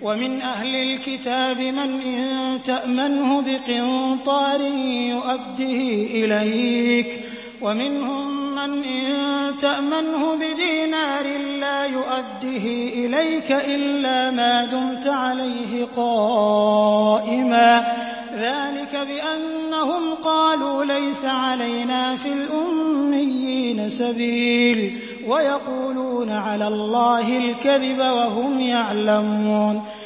ومن أهل الكتاب من إن تأمنه بقنطار يؤده إليك ومنهم من إن تأمنه بدينار لا يؤده إليك إلا ما دمت عليه قائما ذلك بأنهم قالوا ليس علينا في الأميين سبيل ويقولون على الله الكذب وهم يعلمون